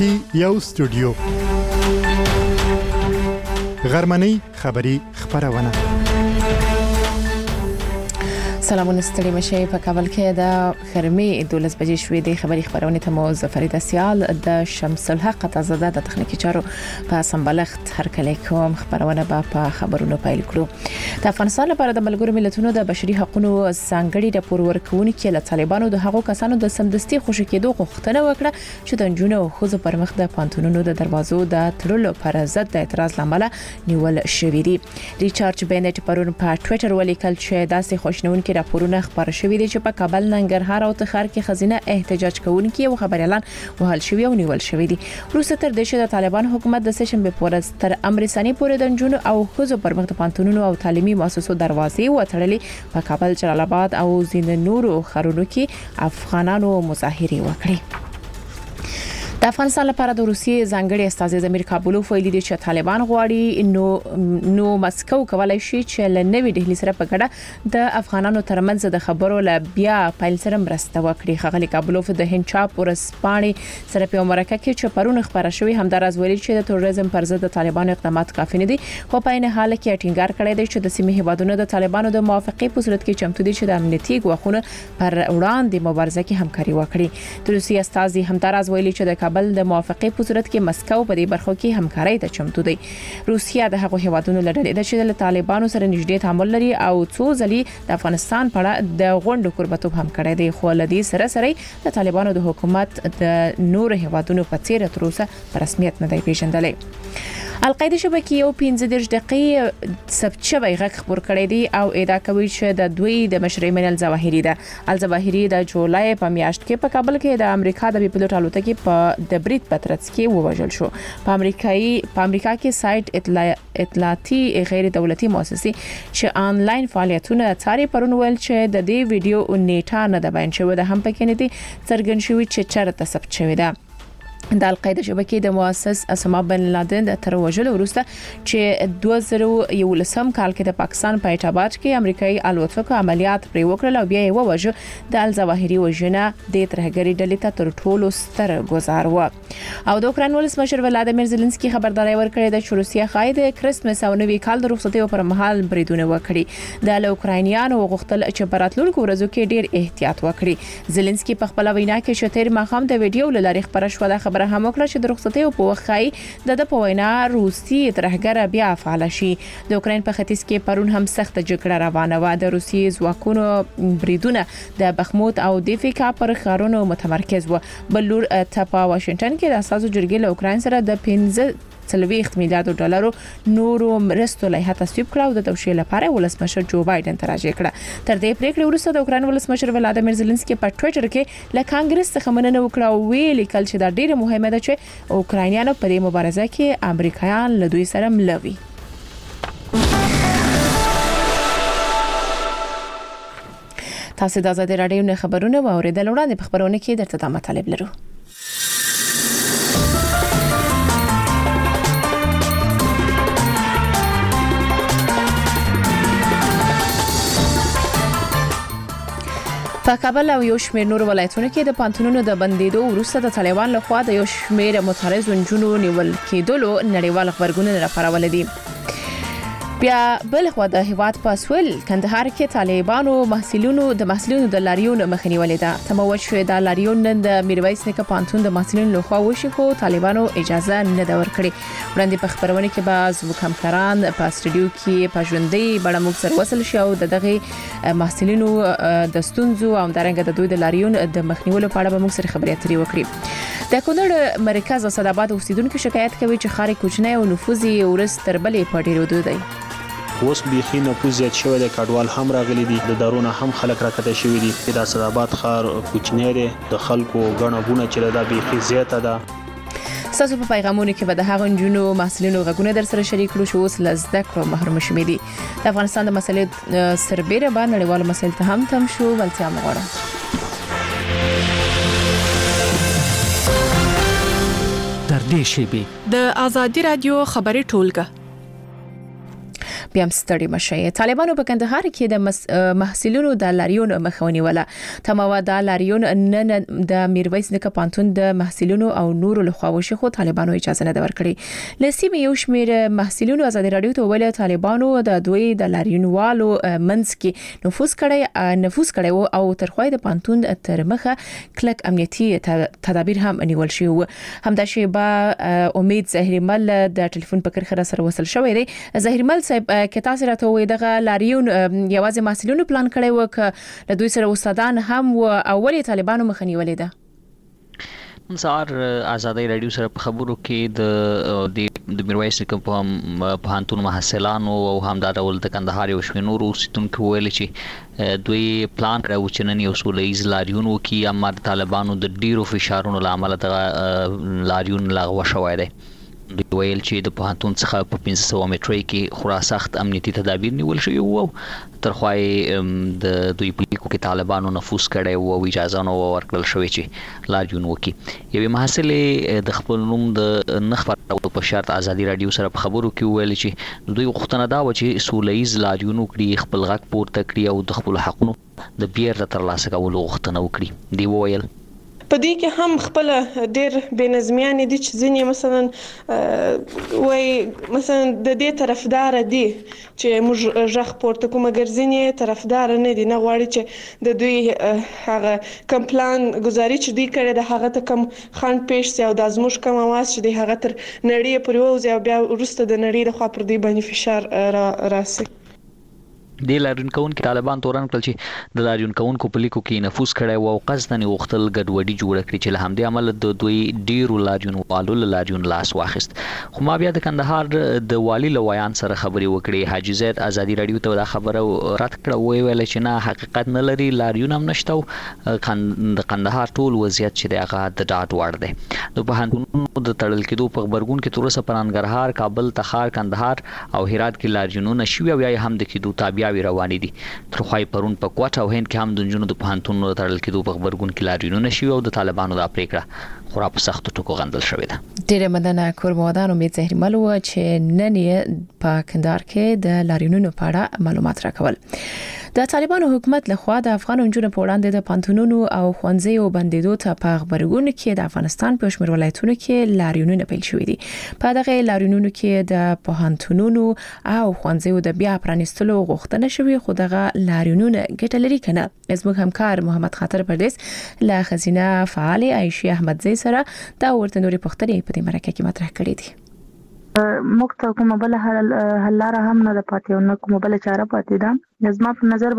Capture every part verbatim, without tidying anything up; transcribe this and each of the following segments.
کې یو استودیو غرمنۍ خبری خبرونه. سلامونه ستړي مشه په کابل کې د خرمې دولس بجې شوې د خبري خبرونه ته مو ظفرید سیال د شمس الحق تازه د تخنیکی چارو په سمبلخت هر کله کوم خبرونه په خبرونو پیل کړو. د افغانستان لپاره د ملګرو ملتونو د بشري حقوقو ځانګړي راپور ورکوونکي له طالبانو د هغو کسانو د سمدستي خوشی کېدو غوښتنه وکړه چې د جنونو خو پر مخ د پانتونونو د دروازو د تړلو پر ضد د اعتراض لامل نیول شوې دي. ریچارډ بینټ پرون په ټوئیټر ولیکل چې داسې خوشنونکي راپورونه خبر شوې دي چې په کابل، ننګرهار او تخار کې خزینه احتجاج کوونکي او خبريالان وهل شوی او نیول شوی دي. روسه تر دې چې د طالبان حکومت د سشنبه پورې تر امر ثاني پورې د جنونو او خزو پر مخ د پانتونونو او تعلیمي مؤسسو دروازې وتړلې په کابل، جلال آباد او ځینې نورو ښارونو کې افغانانو مظاهره وکړې. د افغانستان لپاره د روسیې ځانګړي استازي زمیر کابلوف ویلي دي چې طالبان غواړي نو نو مسکو کولای شي چې ل نوې ډهلی سره په ګډه د افغانانو ترمنځ د خبرو ل بیا پایل سره مرسته وکړي. خغلی کابلوف د هندچاپ ورسپاني سره په مرکه کې چې پرون خبره شوې همدارز ویلي چې د تروریزم پر ضد د طالبانو اقدامات کافي نه دي، خو په نه حال کې ټینګار کړی دی چې د سیمې هیوادونو د طالبانو د موافقې په صورت کې چمتو دي چې د امنیتي غوښتنو پر وړاندې مبارزه کې همکاري وکړي. د روسیې استازي همدارز ویلي چې د بل د موافقې په صورت کې مسکو په دې برخو کې همکارۍ ته چمتو دی. روسیا د هغو هیوادونو لړل د چې د طالبانو سره نږدې تعامل لري او څو ځلې د افغانستان په اړه د غونډو قربتوب هم کړی دی، خو لدی سره سره د طالبانو د حکومت د نور هیوادونو په څیر تر اوسه په رسمیت نه دی پیژندلې. القاعده شبکې یو پنځه دېرش دقیقې ثبت شوی غږ خبر کړی دی او ادعا کوي چې د دوی د مشر منل ظواهری ده. الظواهری د جولای په میاشت کې په کابل کې د امریکا د پیلوټ الوتکې په د برید پترڅ کې ووژل شو. په امریکایي په امریکا کې سایت اطلاع اطلاعاتي غیر دولتي مؤسسه چې آنلاین فعالیتونه څاري پرون ویل چې د دې ویډیو نیټه نه ده بیان شوې ده، هم پکې نه دي څرګند شوی چې چیرته ثبت شوی ده. د القاعده شبکې د مؤسس اسامه بن لادن د تر وژلو وروسته چې دوه زره یولسم کال کې د پاکستان په ایټاباد کې امریکایي الوتکه عملیات پرې وکړل او بیا یې ووژه. د الظواهری وژنه د ترهګری ډلې ته تر ټولو ستر ګزار و. او د اوکراین ولسمشر ولادیمیر زيلنسکي خبرداري ورکړې ده چې روسیا خای د کرسمس او نوي کال د رخصتۍ پر مهال بریدونه وکړي. د اوکراینیانو غوښتل چې په راتلونکو ورځو کې ډیر احتیاط وکړي. زيلنسکي په خپل وینا کې چې تیر ماښام د ویډیو لارې خبره شو د خبره هم وکړه چې د رخصتۍ په وخت کې د په وینا روسي ترهګر بیا فعال شي. د اوکراین په ختیځ کې پرون هم سخت جګړه روانه و. د روسي ځواکونو بریدونه د بخموت او دیفیکا پر ښارونو متمرکز و. بلور ته په واشنگټن کې د اساسو جرګې له اوکراین سره د پنځه څلويخت میلیارډ ډالرو نورو مرستو لایحه تصویب کړه او د توشیح لپاره ولسمشر جو بایدن ته راجع کړه. تر دې پریکړې وروسته د اوکراین ولسمشر ولادیمیر زيلنسکي په ټوئیټر کې له کانګرس څخه مننه وکړه او ویلي کل چې دا ډیره مهمه ده چې اوکراینیانو په دې مبارزه کې امریکایان له دوی سره ملوي. تاسو د آزادي رادیو نه خبرونه واوریدل. وړاندې په خبرونه کې درته د مطالب لرو. په کابل او یو شمېر نور ولایتونو کې د پانتونونو د بندیدو وروسته د طالبان لخوا د یو شمېر معترض جنونو نیول کېدلو نړیوال خبرګونونه راپارول دي. بیا بل خو د هیواد په سویل کندهار کې طالبانو محصلینو د محصلینو د لاریون مخنیولې ده. تموج شوې د لاریون نن د میرویس نیکه پانتون د محصلینو لخوا وشي، خو طالبانو اجازه نه ده ورکړې. وړاندې په خبرونه کې به زموږ همکاران په استودیو کې په ژوندۍ بڼه موږ سره وصل شي او د دغه محصلینو د ستونزو او درنګ د دوی د لاریون د مخنیولو په اړه به موږ سره خبرې اترې وکړي. د کونړ مرکز اسداباد اوسیدونکو شکایت کوي چې خاري کوچنی او نفوذي ورس تر بلې په ډیرو دی. اوس بيخي نفوذ زیات شوی د کډوال هم راغلي دي، د دارونه هم خلک راکته شوی دي. د اسداباد ښار کوچنی دی، د خلکو غڼه غونه چې دا بيخي زیاته ده. تاسو په پیغامونو کې به د هغو جنونو محصلینو غږونه در سره شریک کړو چې اوس لزده کړو محروم شوي دي. د افغانستان د مسلې سربېره باندې نړیوالو مسایلو ته هم تم شو. ولتیا مغواړم در دې شیبې د آزادي رادیو خبري ټولګه بیا ستړي مشي. طالبانو په کندهار کې د محصلینو د لاریون مخاوني ولا تموا د لاریون نن د میرویس نیکه پانتون د محصلینو او نور له خواوشي خو طالبانو اجازه نه ورکړي. لسیمه یو شمیر محصلینو ازادي رادیو ته ویل طالبانو د دوی د لاریونوالو منځ کې نفوذ کړي نفوذ کړي او ترخوای د پانتون تر مخه کلک امنیتي تدابیر هم نیول شي. همدا شی با امید زهریمل د ټلیفون په کرخه سره وصل شوې دی. زهریمل صاحب کې تاسو راته وې دغه لاریون یوازې محصلینو پلان کړی و ک د دوی سره استادان هم او اولي طالبانو مخنیولې ده. سار آزادۍ رادیو سره په خبرو کې د د میرویس نیکه په پوهنتون محصلانو او همدا ډول د کندهار یو شمېر نورو اوسیدونکو ویل چې دوی پلان کړی چې نن یو سوله ایز لاریون وکړي، اما د طالبانو د ډیرو فشارونو له امله دغه لاریون لغوه شوی دی. دوی ویل چې د پوهنتون څخه په پنځه سوه میټرۍ کې خورا سخت امنیتي تدابیر نیول شوي وو. ترخوای د دوی په لیکو کې طالبانو نفوذ کړی وو او اجازه نه ورکړل شوې چې لاریون وکړي. یوې محصلې د خپل نوم د نه خپرولو په شرط آزادي رادیو سره په خبرو کې وویل چې دوی غوښتنه دا وه چې سوله ایز لاریون وکړي، خپل غږ پورته کړي او د خپلو حقونو د بیرته ترلاسه کولو غوښتنه وکړي. دوی وویل په دې کې هم خپل ډېر بېنظمیان دي چې ځینې مثلا وای مثلا د دې طرفدار دي چې موږ ژغ پورته کوو، مګر ځینې طرفدار نه دي، نه غواړي چې د دوی هغه کم پلان گزاري چې دوی کړی د هغه ته کم خنډ پیښ شي او د زموږ کم اواز چې د هغه تر نړۍ پورې ووځي او بیا وروسته د نړۍ لخوا پر دوی باندې فشار را راسي. د لاریون کوونکو طالبان تورن کړل چې د لاریون کوونکو په لیکو کې نفوذ کړی او قصدن غوښتل ګډوډي جوړه کړي چې له همدې امله د دوی ډیرو لاریونوالو له لاریون لاس واخیست. خو ما بیا د کندهار د والي له ویان سره خبرې وکړې. حاجي زید آزادي رادیو ته دا خبره رد کړه، ویل چې نه حقیقت نه لري، لاریون هم نشته او د کندهار ټول وضعیت چې دی هغه د ډاډ وړ دی. د پوهنتونونو د تړل کېدو په غبرګون کې تر اوسه په ننګرهار، کابل، تخار، کندهار او هرات کې لاریونونه شوي او یا هم د کېدو تابع روانې دي. ترخوای پرون په کوټه او هند کې هم د نجونو د پوهنتونونو تړل کېدو په غبرګون کې لاریونونه شوي او د طالبانو دا پریکړه خورا په سختو ټکو غندل شوې ده. ډېره مننه کورمودان. امید زهریمل و چې نن یې په کندهار کې د لاریونونو په اړه معلومات راکول. د طالبانو حکومت لخوا د افغان نجونو په وړاندې د پانتونونو او ښوونځیو بندیدو ته په غبرګون کې د افغانستان په شمېر ولایتونو کې لاریونونه پیل شوي دي. په دغه لاریونونو کې د پوهنتونونو او ښوونځیو د بیا پرانیستلو غوښتنه شوې، خو دغه لاریونونه ګټه لري کنه. زموږ همکار محمد خاطر پردیس له خزینه فعال عایشه احمدزی سره دا ورته نورې پوښتنې په دې مرکه کې مطرح کړې دي. موږ ته کومه بل حل لاره هم نه ده پاتې او نه کومه بل چاره پاتې ده. زما په نظر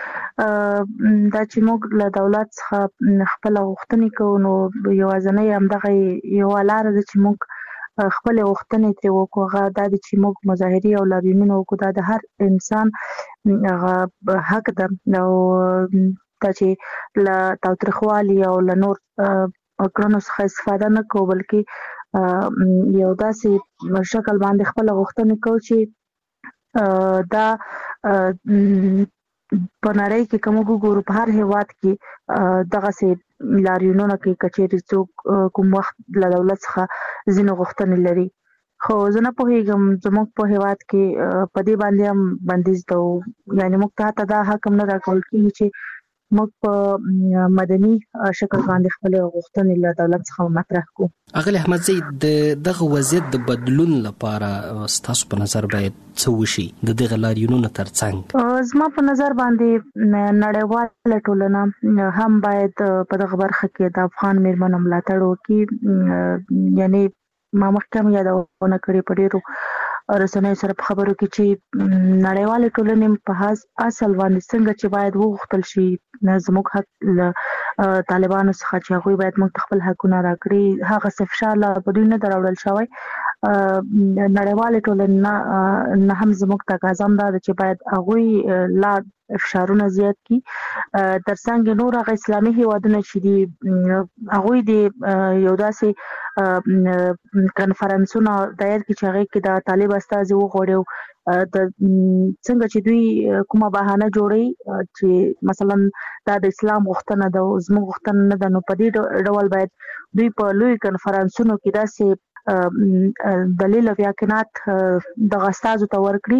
باندې دا چې موږ له دولت څخه خپل غوښتنې کوو نو یوازینۍ همدغه یو لاره ده چې موږ خپل غوښتنې ترې وکړو. هغه دا ده چې موږ مظاهرې او لاریونونه وکړو. دا د هر انسان حق ده او دا چې له تاوتریخوالي او له نور کړنو څخه استفاده نه کوو، بلکې یو داسې شکل باندې خپل غوښتنې کوو چې دا په نړۍ کې کوم وګورو په هر هیواد کې دغه سي لاریونونه کې کچېرې څوک کوم وخت له دولت څخه ځینې غوښتنې لري. خو زه نه پوهېږم زموږ په هیواد کې په دې باندې هم بندیز ده، یعنی موږ ته دا حق هم نه راکول کېږي چې موږ په مدني شکل باندې خپل غوښتنې له دولت څخه مطرح کوو. اغلی احمدزی د دغه وضعیت د بدلون لپاره ستاسو په نظر باید څه وشي د دغه لاریونونو ترڅنګ؟ زما په نظر باندې نړیواله ټولنه هم باید په دغه برخه کې د افغان میرمنو ملاتړ وکړي. یعنی ما مخکې هم یادونه کړې په ډېرو رسنیو سره په خبرو کې چې نړیواله ټولنې په اصل باندې څنګه چې باید وغوښتل شي زموږ حق له طالبانو څخه چې هغوی باید موږ خپل حقونه راکړي، هغه څه فشار لا په دوی نه ده راوړل شوی. نړیواله ټولنه نه هم زموږ تقاضا هم دا ده چې باید هغوی لا فشارونه زیات کړي. ترڅنګ نور هغه اسلامي هیوادونه چې دي هغوی د یو داسې کنفرانسونه دایر کړي چې هغې کې د طالب استازي وغواړي د څنګه چې دوی کومه بهانه جوړوي چې مثلا دا د اسلام غوښتنه ده او زموږ غوښتنه نه ده، نو په دې ډول باید دوی په لوی کنفرانسونو کې داسې دلیل او یقینات دغه استازو ته ورکړي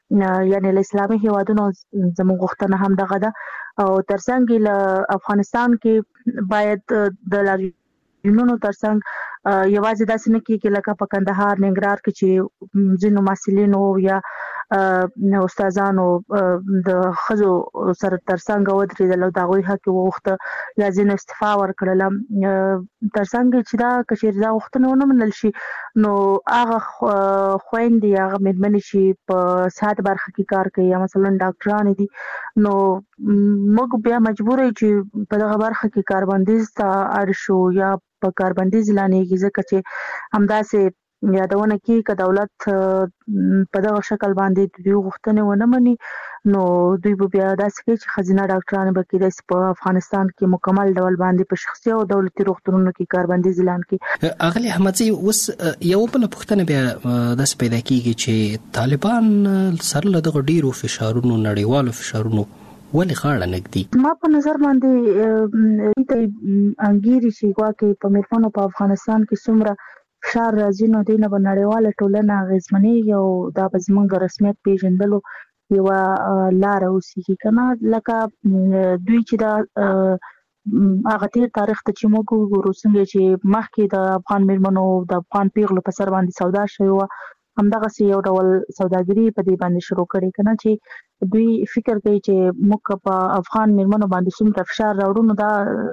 یعنی له اسلامي هیوادونو زموږ غوښتنه هم دغه ده او ترڅنګ له افغانستان کې باید د لاریونونو ترڅنګ یوازې داسې نه کېږي لکه په کندهار ننګرهار کې چې ځینو محصلینو یا استادانو د خزو سره ترڅنګ ودرېدل او د هغوی حق وغوښته یا ځینو استعفا ورکړل ترڅنګ چې دا کچېرې دا غوښتنه ونه منل شي نو هغه خویندې هغه مېرمنې چې په صحت برخه کې کار کوي یا مثلا ډاکټرانې دي نو موږ بیا مجبور یو چې په دغه برخه کې کاربندیز ته اړ شو یا په کاربندیز اعلانېږي ځکه چې همداسې یادونه کې که دولت په دغه شکل باندې د دوی غوښتنې ونه مني نو دوی به بیا داسې کوي چې ښځینه ډاکټرانې به کېدای شي په افغانستان کې مکمل ډول باندې په شخصي او دولتي روغتونونو کې کاربندیز اعلان کړي. اغلې احمدزي اوس یو بله پوښتنه بیا داسې پیدا کېږي چې طالبان سره له دغه ډېرو فشارونو نړیوالو فشارونو ولې غاړه نږدي؟ ما په نظر باندې د انګیري چې ګواکې په میرمنو په افغانستان کې څومره فشار راځي نو دې نه به نړیواله ټولنه اغېزمنېږي او دا به زموږ رسمیت پېژندلو یوه لاره اوسېږي که نه لکه دوی چې دا هغه تېر تاریخ ته چې موږ وګورو څنګه چې مخکې د افغان میرمنو د افغان پیغلو په سر باندې سودا شوې وه همدغسې یو ډول سوداګري په دې باندې شروع کړې که نه چې دوی فکر کوي چې موږ په افغان میرمنو باندې څومره فشار راوړو نو دا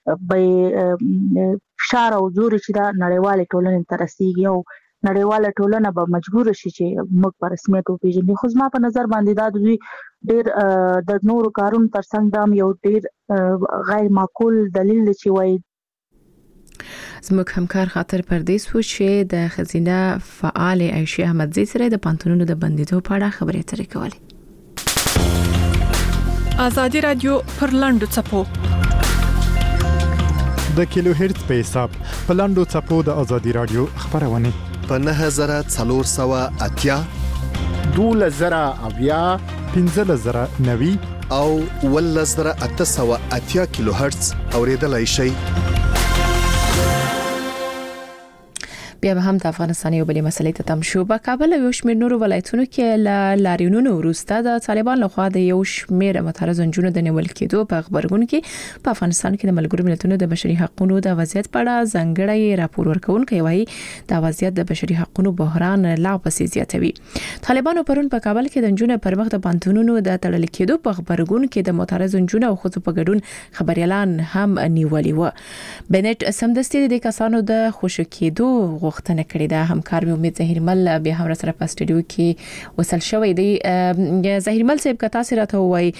به فشار او زور چې دا نړیواله ټولنې ته رسیږي او نړیواله ټولنه به مجبور شي چې موږ په رسمیت وپېژني. خو زما په نظر باندې دا د دوی ډېر د نورو کارونو ترڅنګ دا یو ډېر غیر معقول دلیل دی چې وایي. زموږ همکار خاطر پردیس و چې د ښځینه فعال عایشه احمدزي سره د پانتونونو د بندیدو په اړه خبرې اترې کولې. ازادي رادیو پر لاندو څپو د کیلو هرتز په حساب په لاندو څپو د ازادي رادیو خبرونه په نه زره څلور سوه اتیا دوله زره اویا پنځه زره نوي او اووه زره اته سوه اتیا کیلو هرتز اوریدلای شئ. بیا به هم د افغانستان یو بلې مسلې ته تم شو. په کابل او شمېر نورو ولایتونو کې ل لاریونونو وروسته د طالبان لخوا د یو شمېر معترض نجونو د نیول کېدو په خبرګون کې په افغانستان کې د ملګرو ملتونو د بشري حقوقو د وضعیت په اړه ځانګړی راپور ورکوونکی وایي د وضعیت د بشري حقوقو بحران لا پسې زیاتوي. طالبانو پرون په کابل کې د نجونو پر مخ د پانتونونو د تړل کېدو په خبرګون کې د معترض نجونو او ښځو په ګډون خبريالان هم نیولي و. بنټ سمدستي د کسانو د خوشو کېدو غوښتنه کړې ده. همکار مې امید ظهیرمل بیا هم سره په استودیو کې وصل شوی دی. ظهیرمل صاحب که تاسو راته وایي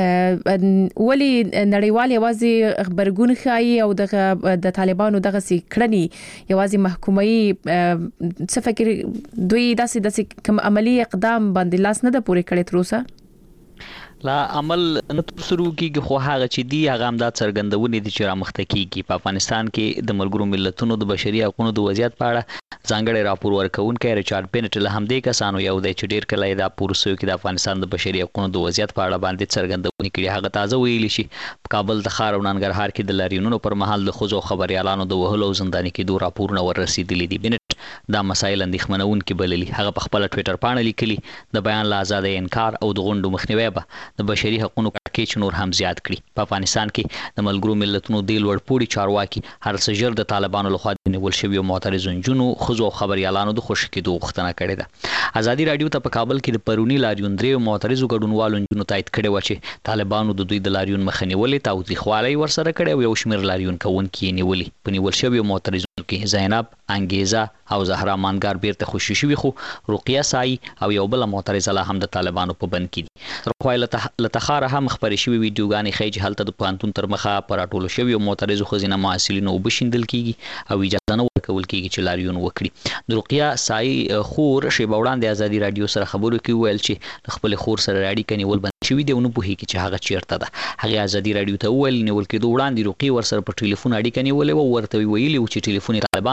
ولی نړیوال یوازې خبرګون ښایي او د طالبانو دغه سي کړنی یوازې محکومي څه فکر دوی داسې داسې کوم عملی اقدام باندې لاس نه ده پورې کړی تر اوسه؟ لا عمل نه ترسره کیږي خو هغه چې دی هغه هم دا څرګندونه دي چې را مخته کیږي. په افغانستان کې د ملګرو ملتونو د بشري حقوقو د وضعیت په اړه ځانګړی راپور ورکوونکی ریچارډ بنټ له همدې کسانو یو دی چې ډیر کله دا پورسو کې د افغانستان د بشري حقوقو د وضعیت په اړه باندې څرګندونه کړي. هغه تازه ویلي شي په کابل د ښار او ننګرهار کې د لاریونونو پر مهال د ښځو خبريالانو د وهلو او زنداني کېدو راپورونه ورسېدلي دي. بنټ دا مسایل اندېښمنونکي بللي. هغه په خپل ټویټر پاڼه لیکلي د بیان له ازادۍ انکار او د غونډو مخنیوي به د بشري حقوقو کېچ نور هم زیات کړي. په افغانستان کې د ملګرو ملتونو د لوړپوړي چارواکي هر څه ژر د طالبانو لخوا د نیول شوي معترض نجونو ښځو او خبريالانو د خوشي کېدو غوښتنه کړې ده. ازادي رادیو ته په کابل کې د پرونی لاریون درې معترضو ګډونوالو نجونو تایید کړی و چې طالبانو د دوی د لاریون مخه نیولې تاوتریخوالی ورسره کړی او یو شمېر لاریون کوونکي یې نیولي. په نیول شویو معترضو کې زینب، انګیزه او زهرا مانګار بیرته خوشي شوي خو رقیه سای او یو بل معترضه لا هم د طالبانو په بند کې دي. تر لتخاره هم خبرې شوي ویډیوګانې ښیي چې هلته د پوهنتون تر مخه په راټولو شویو معترضو ښځینه محصلینو اوبه شیندل کېږي او اجازه نه ورکول کېږي چې لاریون وکړي. د رقیه سای خور شیبه وړاندې ازادي رادیو سره خبرو کې وویل چې د خپلې خور سره اړیکه نیول بند شوي دي او نه پوهېږي چې هغه چیرته ده. هغې ازادي رادیو ته وویل نیول کېدو وړاندې رقیې ورسره په ټلیفون اړیکه نیولې وه او ورته ویلي و چې ټلیفون یې طالبانو ترې اخیستی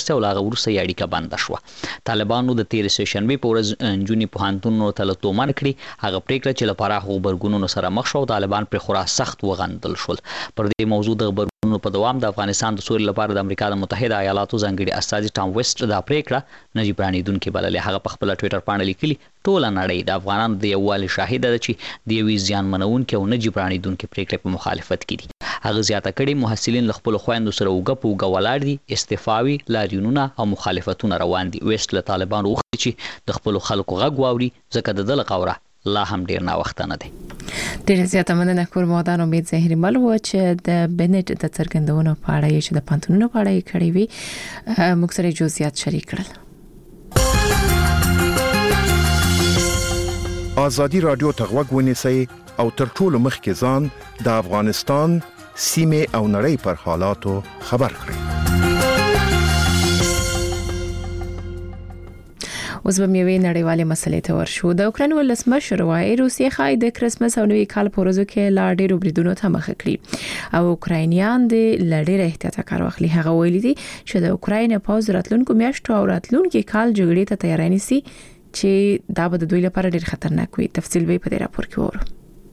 راوسته او لاغه ورسته یې اړیکه بنده شوه. طالبانو د تیر سشنبه په ورځ نجونې پوهنتونونو ته له تومن کړي. هغه پریکړه چې له پراخو غبرګونونو سره مخ شو طالبان پر خورا سخت وغندل شول. پر دې موضوع د غبرګونونو په دوام د افغانستان د سولې لپاره د امریکا د متحده ایالاتو ځانګړي استازي ټام ویسټ دا پریکړه نجیب رانیدونکې بللې. هغه په خپل ټوئیټر باندې لیکلي ټوله نړۍ د افغانانو د یووالي شاهده ده چې د یوې زیان منونکې او نجیب رانیدونکې پریکړې په مخالفت کې دي. هغه زیاته کړې محصلین له خپلو خویندو سره اوږه په اوږه ولاړ دي. استعفاوي لاریونونه او مخالفتونه روان دي. ویسټ له طالبانو وغوښتل چې د خپلو خلکو غږ واوري ځکه د ده له قوره لا هم ډیر ناوخته نه دی. ډېر زیاته مننه کور مودان امید زهري مل و چې د بنټ د څرګندونو په اړه چې د پانتونونو په اړه کړی وي موږ سره جزئیات شریک کړل. ازادي رادیو ته غوږ ونیسئ او تر ټولو مخکې ځان د افغانستان سیمه او نړۍ پر حالاتو خبر کړئ. اوس به میوې نړیوالې مسلې ته ورشو. د اوکراین ولسمشر وايي روسیه خای د کرسمس او نوي کال په ورځو کې لا ډېرو بریدونو ته مخه کړي او اوکراینیان د لړې احتیاط کار واخلي. هغه ویلي دي چې د اوکراین پوز راتلونکو میاشتو او راتلونکو کال جګړې ته تیاری نیسي چې دا به د دوی لپاره ډېر خطرناک وي. تفصیل به په دې راپور کې وورو.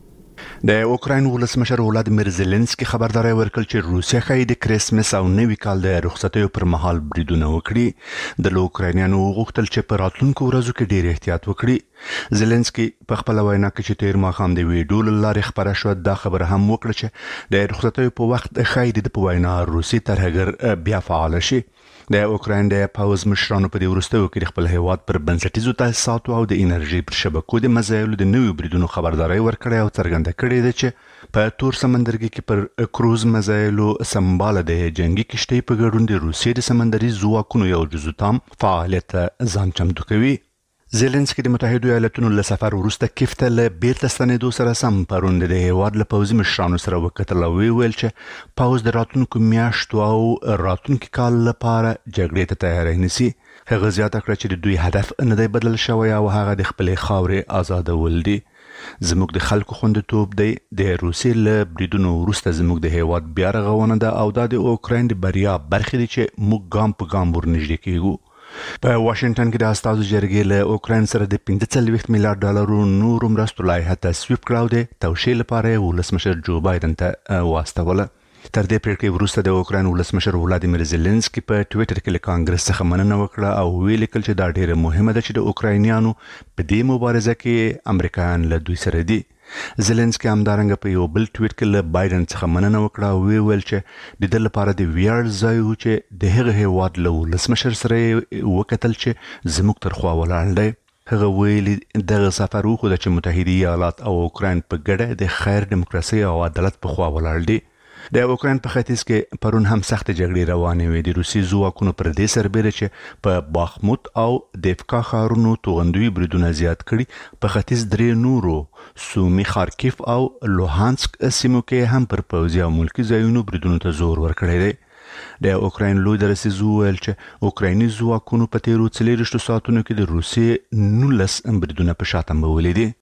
د اوکراین ولسمشر ولادیمیر زيلنسکي خبرداري ورکړ چې روسیه خای د کرسمس او نوي کال د رخصتیو پر مهال بریدونه وکړي. د اوکراینانو غوښتل چې په راتلونکو ورځو کې ډېر احتیاط وکړي. زيلنسکي په خپل وینا کې چې تیر ماښام د ویډیو لارې خبره شو دا خبره هم وکړه چې د رخصتیو په وخت خای د په وینا روسي ترهګر بیا فعال شي. د اوکراین د پاوز مشرانو په دې وروستیو کې خپل هیواد پر بنسټیزو تاسیساتو او د انرژي پر شبکو د مزایلو د نوي بریدونو خبرداري ورکړې او څرګنده کړې ده چې په تور سمندرګي کې پر کروز مزایلو سمبال د جنگي کشتۍ په ګډون د روسیې د سمندري ځواکونو یو جزو تام فعالیت ځان چمتو کوي. زيلنسکي د متحده ایالاتونو له سفر وروسته کیف ته له بیرته ستنېدو سره سم پرون د هیواد له پوځي مشرانو سره وکتل او ویل چې پوځ د راتلونکو میاشتو او راتلونکو کال لپاره جګړې ته تیاری نیسي. هغه زیاته کړه چې د دوی هدف نه دی بدل شوی او هغه د خپلې خاورې آزادول دي. زموږ د خلکو خوندیتوب دی. د روسیې له بریدونو وروسته زموږ د هیواد بیا رغونه ده او دا د اوکراین د بریا برخه دي چې موږ ګام په ګام ورنږدې کیږو. په واشنگټن کې د استازو جرګې له اوکراین سره د پنځه څلوېښت میلیارډ ډالرو نورو مرستو لایحه تصویب کړه او د توشیح لپاره ولسمشر جو بایدن ته واستوله. تر دې پریکړې وروسته د اوکراین ولسمشر ولادیمیر زيلنسکي په ټوئیټر کې له کانګرس څخه مننه وکړه او ویل کړ چې دا ډیره مهمه ده چې د اوکراینیانو په دې مبارزه کې امریکایان له دوی سره دي. زيلنسکي همدارنګه په یو بل ټویټ کې له بایدن څخه مننه وکړه او ویل چې د دې لپاره د ویاړ ځای و چې د هغه هیواد له ولسمشر سره وکتل چې زموږ تر خوا ولاړ دی. هغه ویلي دغه سفر وخت چې متحده ایالات او اوکراین په ګډه د خیر دیموکراسي او عدالت په خوا ولاړ دي. د اوکراین په ختیځ کې پرون هم سخت جګړې روانې وې. د روسي ځواکونو پر دې سربېره چې په باخموت او دیفکا ښارونو توغندوي بریدونه زیات کړي. په ختیځ درې نورو سومي خارکیف او لوهانسک سیمو کې هم پر پوځي او ملکي ځایونو بریدونو ته زور ورکړی دی. د اوکراین لوی درسیز ویل چې اوکرایني ځواکونو په تیرو څلېرویشتو ساعتونو کې د روسیې نولس بریدونه په شا تمبولي دي.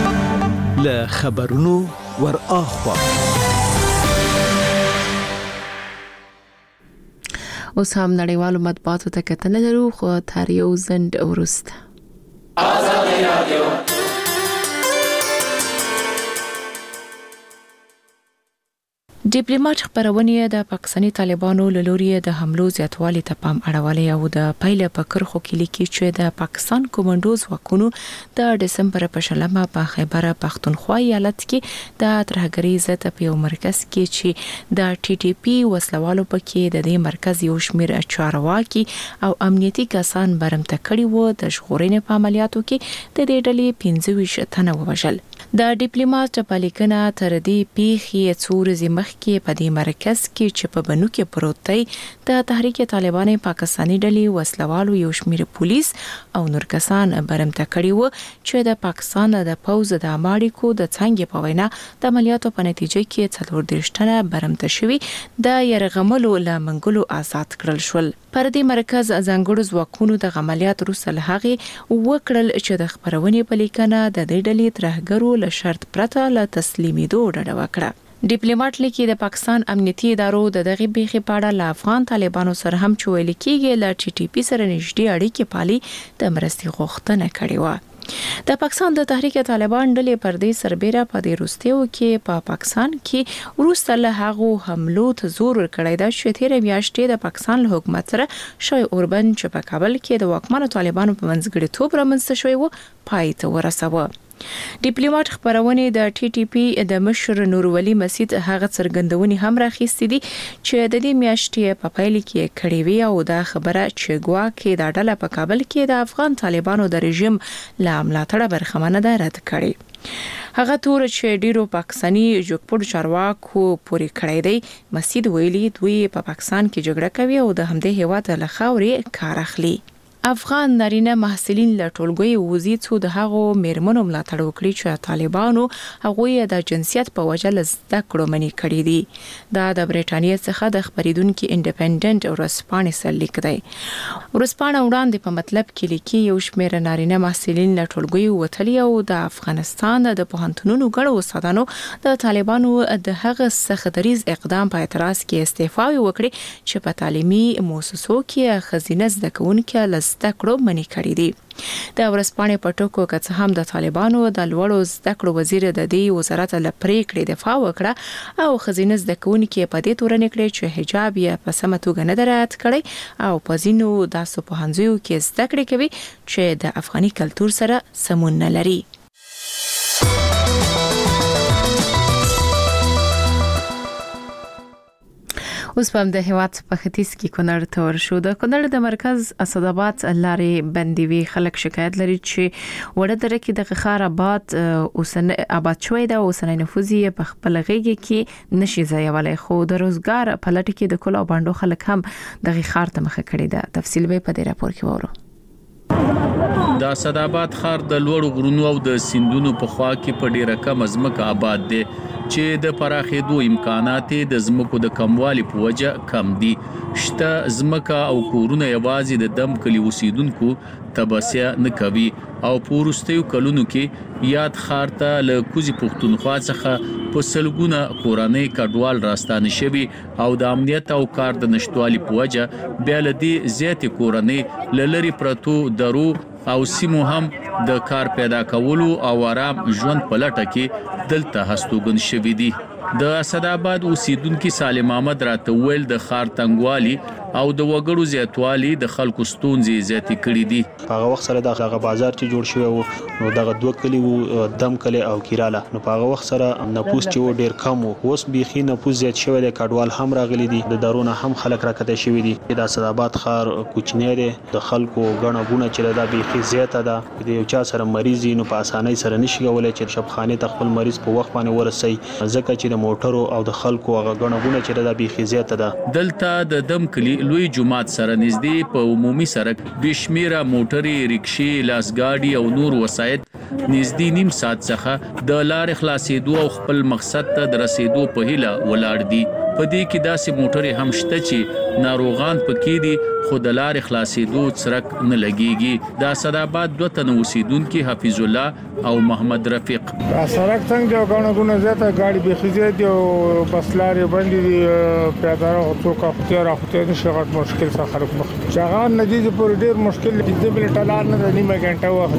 له خبرونو ور اخوا اوس هم نړیوالو مطبوعاتو ته کتنه لرو خو تر یو زند وروسته. آزادي رادیو ډیپلوماټ خبرونه د پاکستاني طالبانو له لوري د حملو زیاتوالي ته پام اړولې او د پایله په کرخو کې لیکي چې د پاکستان کومندوز وکونو د دسمبر په شلمه په خیبر پختونخوا ایالت کې د ترهګری ضد په یو مرکز کې چې د ټي ټي پی وسلوالو پکې د دې مرکز یو شمیر چارواکي او امنیتي کسان برمته کړي وو. د ژغورنې په عملیاتو کې د دې ډلې پنځه ویشت تنه ووژل. د ډیپلوماټ په لیکنه تر دې پیښې څور زمخ کې په دې مرکز کې چې په بنو کې پروت دی د تحریک طالبان پاکستاني ډلې وسلوالو یو شمیر پولیس او نور کسان برمته کړي وو چې د پاکستان د پوز د اماړیکو د څنګه په وینا د عملیاتو په نتیجه کې څلور دېرش تنه برمته شوي د يرغملو لامنګلو آزاد کړل شول. پر دې مرکز ځانګړو ځواکونو د عملیات وروسته له هغې وکړل چې د خبرونې په لیکنه د دې ډلې ترهګرو له شرط پرته له تسلیمېدو ډډه وکړه. ډیپلوماټ لیکي د پاکستان امنیتي ادارو د دغه بیخي پاړه له افغان طالبانو سره هم چویل کیږي ل ټي ټي پی سره نږدې اړیکې پالي د مرستي غوښتنه کړې و. د پاکستان د تحریک طالبان ډلې پر دې سربېره په دې روستیو کې په پا پاکستان کې وروسته له هغه حملو ته زور ورکړی دا چې تیر میاشتې د پاکستان له حکومت سره شوی اوربند چې په کابل کې د واکمنو طالبانو په منځګړیتوب رامنځته شوی و پای ته ورسوه. ډیپلوماټ خبرونه د ټي ټي پی د مشر نورولي مسجد هغه څرګندونې هم راخېستې دي چې د دې میاشتې په پیل کې کړې وی او دا خبره چې ګواکې د ډله په کابل کې د افغان طالبانو د رژیم له ملاتړه برخمنه ده رد کړي. هغه تور چې ډیرو پاکستاني جوګپور چارواکو پوری کړی دی مسجد ویلي دوی په پاکستان کې جګړه کوي او د همدې هیواد له خاورې کار اخلي. افغان نارینه محصلین له ټولګي وزي څو د هغو میرمنو ملاتړ وکړي چې طالبانو هغه د جنسیت په وجه لزده کړو منی کړی دي. دا د برېټانیا څخه د خبرېدونکو انډیپندنت ورسپانې سره لیک دی. ورسپانه وړاندې په مطلب کې لیکي یو شمېر نارینه محصلین له ټولګي وتلی او د افغانستان د پوهنتونونو ګڼو استادانو د طالبانو د هغه سختریز اقدام په اعتراض کې استعفا وکړي چې په تعلیمي مؤسسو کې خزینه زده کوونکو لز زده کړو منی کړی دي. د ورسپانې په ټکو کې هم د طالبانو د لوړو زده کړو وزیر د دې وزارت له پریکړې دفاع وکړه او خزینه زده کوونکو په دې تورن کړی چې حجاب یې په سمه توګه نه درات کړی او په ځینو داسو پوهنځیو کې زده کړې کوي چې د افغاني کلچر سره سمون نه لري. اوس په د هیواد په ختیځ کې کونړ ته ورشو. د کونړ د مرکز اسداباد لارې بندي وی خلک شکایت لري چې وړه دره کې د خار آباد اوسن آباد شوی دا اوسنۍ نفوذي په خپل غیږ کې نشي ځایولای خو د روزګار په لټ کې د کلا باندې خلک هم د خار ته مخه کړی دا. تفصیل به په دې راپور کې وورو. د اسداباد خار د لوړو غرونو او د سیندونو په خوا کې په ډیره کم ځمکه آباد دي چې د پراخېدو امکانات د زمکو د کموالي په وجه کم دي. شته زمکه او کورونه یوازې د دم کلی اوسیدونکو تبصیه نه کوي او پورستیو کلونو کې یاد خار ته له کوزي پښتونخوا څخه په سلګونه کورانه کډوال راستانه شوي او د امنیت او کار د نشټوالي په وجه بیا لدی زیاتې کورانه لری پرتو درو او سیمو هم د کار پیدا کولو او آرام ژوند په لټه کې دلته هستوګن شوي دي. د اسداباد اوسیدونکو سالم احمد راته ویل د خار تنګوالي او د وګړو زیاتوالي د خلکو ستونزې زیاتې کړې دي. هغه وخت سره دغه بازار چې جوړ شوی وو نو دغه دوه کلی وو دم کلی او کیراله نو په هغه وخت سره نفوس چې ډیر کم وو. اوس بيخي نفوس زیات شوی دی. کډوال هم راغلي دي. د دارونه هم خلک راکته شوی دي. د اسداباد خار کوچنی دی. د خلکو غڼه غونه چې دا بيخي زیاته ده. د یو چا سره مریض نو په اسانۍ سره نشي کولای چې شپخانه ته خپل مریض په وخت باندې ورسي ځکه چې د موټرو او د خلکو هغه غڼه غونه چې دا بيخي زیاته ده. دلته د دم کلی لوی جماعت سره نږدې په عمومي سړک بشمیره موټرې ریکشې لاسګاډي او نور وسایط نږدې نیم ساعت څخه د لارې خلاصېدو او خپل مقصد ته د رسیدو په هیله ولاړ دي. په دې کې داسې موټرې هم شته چې ناروغان پکې دي خو د لارې خلاصېدو څرک نه لګيږي. د اسداباد دوه تنه اوسیدونکو حفیظ الله او محمد رفیق سړک څنګه غاڼه غونه زیاته ګاډي به خزې دي او بس لارې باندې دي پیاداره او څوک اختیار اختیار نشي غټ مشکل سره خلک مخ چاغان ندي پر ډیر مشکل دي. د بل ټلار نه نیمه غنټه وخت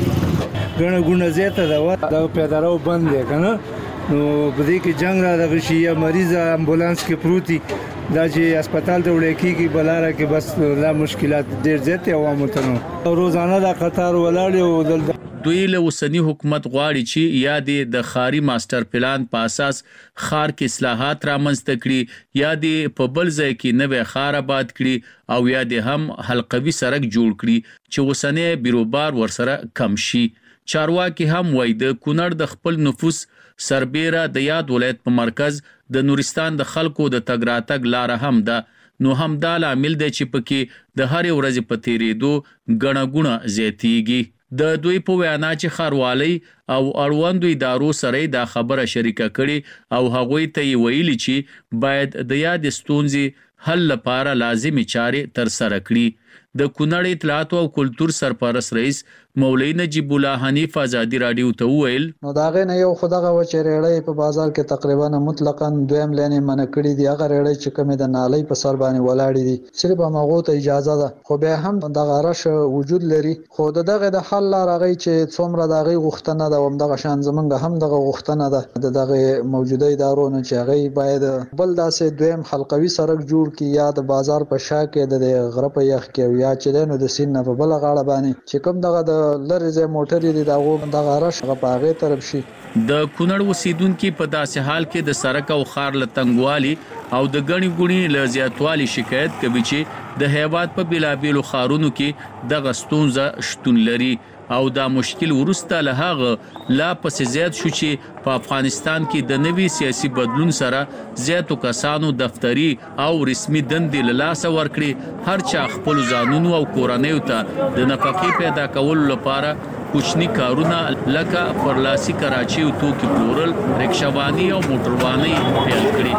نشي غاڼه غونه زیاته دا د پیاداره بند دي کنه نو په دې کې جنگ را دغه شي یا مریض امبولانس کې پروتي دا چې هسپتال ته وړي کیږي بلاره کې بس لا مشکلات ډیر زیات عوامو ته نو روزانه د قطار ولاړ او د دوی له وسنی حکومت غواړي چې یا د خاري ماستر پلان په اساس خار کې اصلاحات رامنځته کړي یا د په بل ځای کې نوې خار آباد کړي او یا د هم حلقوي سړک جوړ کړي چې وسنی بیروبار ورسره کم شي. چارواکي هم وایي د کونړ د خپل نفوس سربېره د یاد ولایت په مرکز د نورستان د خلکو د تګ راتګ لار هم ده نو هم دا عامل دی چې پکې د هر ورځې په تیریدو غڼه غونه زیاتیږي. د دوی په وینا چې خاروالي او اړوندو ادارو سره دا خبره شریکه کړي او هغوی ته ویلي چې باید د یاد ستونزې حل لپاره لازمي چارې تر سره کړي. د کونړ اطلاعات او کلتور سرپرست رئیس مولوی نجیب الله حنیف ازادي رادیو ته ویل نو دا غي نه یو خدغه و چې ریړې په بازار کې تقریبا مطلقاً دویم لینې من کړی دی هغه ریړې چې کومه د نالۍ په سر باندې ولاړې دي صرف هغه ته اجازه ده خو به هم د غرش وجود لري خو دغه د حل راغی چې څومره دغه غوښتنه ده هم دغه شان زمونږ هم دغه غوښتنه ده دغه موجوده ادارو چې هغه باید بل داسې دویم حلقوي سرک جوړ کی یا د بازار په شا کې د غره په یخ کې یا چې نو د سین نه په بل غاړه باندې چې کوم دغه د لریزه موټر دی دغه دغه رش په هغه طرف شي د کونړ وسیدونکو په داسې حال کې د سرک او خار لتنګوالي او د غنی ګونی لزیاتوالي شکایت کوي چې د هیواد په بلابیلو خارونو کې د غستونزه شتون لري او دا مشکل ورسته له هغه لا پس زیات شو چې په افغانستان کې د نوي سیاسي بدلون سره زیاتو کسانو دفتری او رسمي دندې له لاسه ورکړي هر چا خپل ځانونو او کورنیو ته د نفقې پیدا کولو لپاره کوچنی کارونه لکه پرلاسي کراچي او توکي پلورل رکشاوانی او موټروانی پیل کړي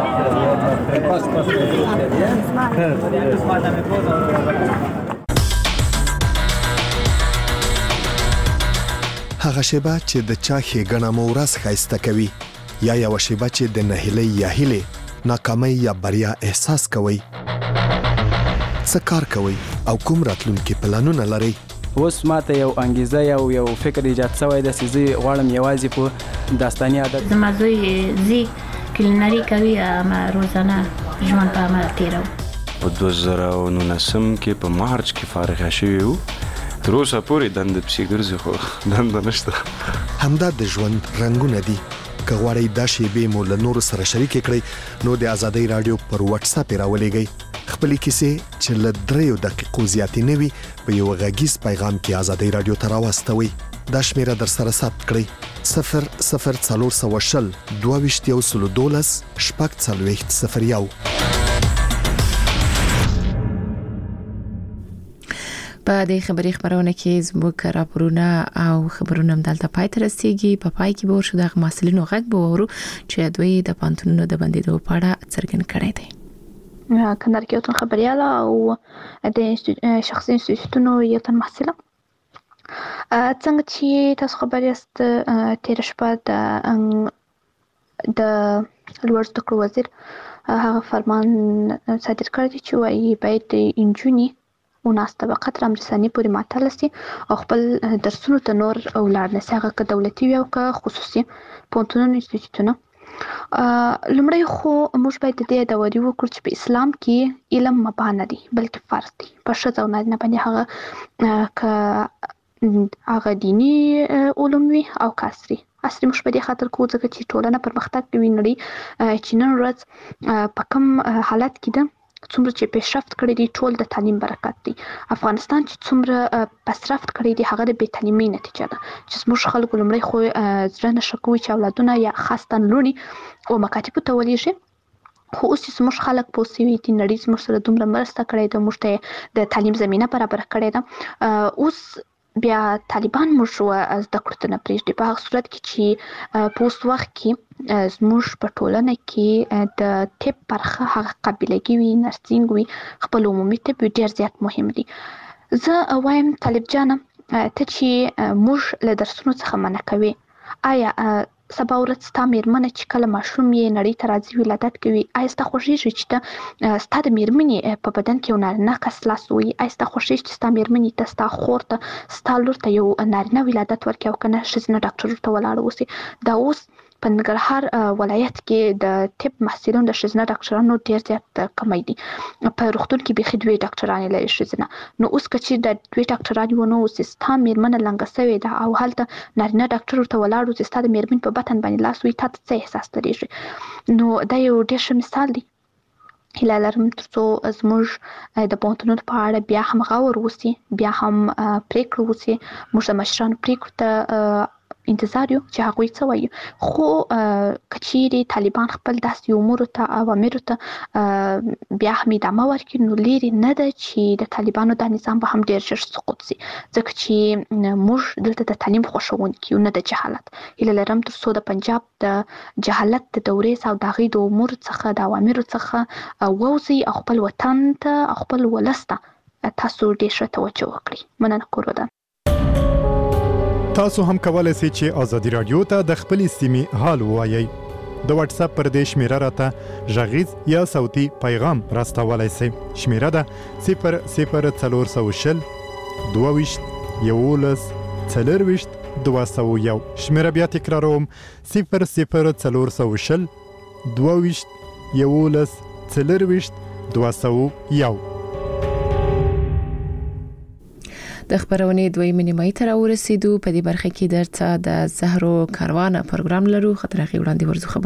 هغه شیبه چې د چا ښېګڼه مو ورځ ښایسته کوي یا یوه شیبه چې د نهیلۍ یا هیلې ناکامۍ یا بریا احساس کوئ څه کار کوئ او کوم راتلونکي پلانونه لرئ اوس ماته یو انګیزه یو یو فکر ایجاد شوی دی چې زه غواړم یوازې په داستاني عادت زما زوی زی کلینري کوي اما روزانه ژوند په عمل تیرو په دوه زره او نولسم کې په مارچ کې فارغ شوی وو تر اوسه پورې دنده پسې ګرځي خو دنده نشته همدا د ژوند رنګونه دي که غواړئ دا شیبې مو له نورو سره شریکې کړئ نو د ازادۍ راډیو پر واتس اپ یې راولېږئ خپلې کیسې چې له دریو دقیقو زیاتې نه وي په یو غږیز پیغام کې ازادۍ راډیو ته راواستوئ دا شمیره در سره ثبت کړئ صفر صفر څلور سوه شل دوه ویشت یو سلو دولس شپږ څلوېښت صفر یو په دې خبري خبرونه کې زموږ راپورونه او خبرونه هم دلته پای ته رسیدي په پای کې به ورشو د مسلینو غږ به ورو چې دوی د پانتونونو د بندیدو په اړه څرګند کړی دی کندهار کې یو تن خبرياله او د شخصي انسټیټیوټونو یو تن محصله څنګه چې تاسو خبر یاست تیر شپه د د لوړ زده کړو وزیر هغه فرمان صادر کړی چې وايي باید انجونی او ناس طبقه تر امرساني پورې معطل سي او خپل درسونو ته نور اولاد نه ساغه ک دولتي او ک خصوصي پونتونو انسټیټیوټونه لمړی خو موږ باید د دې د وری وکړو چې په اسلام کې علم مبانه دي بلکې فرض دي په شته او نه باندې هغه ک هغه دینی علوم وي او کاسري اصلي موږ په دې خاطر کوو ځکه چې ټولنه پرمختګ کوي نړۍ چې نن ورځ په کوم حالت کې ده څومره چې پیشرفت کړی دی ټول د تعلیم برکت دی افغانستان چې څومره پیشرفت کړی دی هغه د بې تعلیمۍ نتیجه ده چې موږ خلکو لمړی خو زړه نشه کوي چې اولادونه یا خاصتاً لونی او مکاتبو ته ولېږي خو اوس چې موږ خلک پوه سوي دي نړۍ زموږ سره دومره مرسته کړې ده موږ ته د تعلیم زمینه برابر کړې ده اوس بیا طالبان موږ زده کړو ته نه پرېږدي په هغه صورت کې چې په اوس وخت کې زموږ په ټولنه کې د طب برخه هغه قابلګي وي نرسینګ وي خپل عمومي طب ډېر زیات مهم دي زه وایم طالب جانه ته چې موږ له درسونو څخه منع کوي آیا سبا ورځ ستا مېرمنه چې کله ماشوم یې نړۍ ته راځي ولادت کوي آیا ستا خوښېږي چې ته ستا د مېرمنې په بدن کې یو نارینه کس لاس ووهي آیا ستا خوښېږي چې ستا مېرمنې ته ستا خور ته ستا لور ته یو نارینه ولادت ورکړي او که نه ښځینه ډاکټر ورته ولاړه اوسي دا اوس په ننګرهار ولایت کې د طب محصلینو د ښځینه ډاکټرانو ډېر زیات کمی دي په روغتون کې بیخي دوې ډاکټرانې لري ښځینه نو اوس که چې د دوې ډاکټرانې ونه اوسي ستا مېرمنه لنګه سوې ده او هلته نارینه ډاکټر ورته ولاړ اوسي ستا د مېرمنې په بطن باندې لاس وي تا ته څه احساس درېږي نو دا یو ډېر ښه مثال دی هیله لرم تر څو زموږ د پوهنتونونو په اړه بیا هم غور وسي بیا هم پرېکړه وسي موږ د مشرانو پرېکړو ته انتظار یو چې هغوی څه وایي خو که چیرې طالبان خپل داسې امورو ته اوامرو ته بیا هم ادامه ورکړي نو لرې نه ده چې د طالبانو دا نظام به هم ډېر ژر سقوط سي ځکه چې موږ دلته د تعلیم خوښوونکي یو نه د جهالت هیله لرم تر څو د پنجاب د جهالت د دورې او د هغې د امورو څخه د اوامرو څخه ووځي او خپل وطن ته او خپل ولس ته تاسو ډیر ښه توجه وکړئ. مننه کورودان. تاسو هم کولای شئ چې ازادي رادیو ته د خپل سیمې حال ووایئ. د واتس اپ پر دې شمیره راته غږیز یا صوتي پیغام راستولای شئ. شمیره ده صفر صفر څلور سوه شل دوه ویشت یولس څلور ویشت دوه سوه یو. شمیره بیا تکراروم صفر صفر څلور سوه شل دوه ویشت یولس څلور ویشت دوه سوه یو. د خبرونې دویمې نیمایي ته راورسېدو. په دې برخه کې درته د زهرو کاروان پروګرام لرو. خطر هغې وړاندې ورځو خبر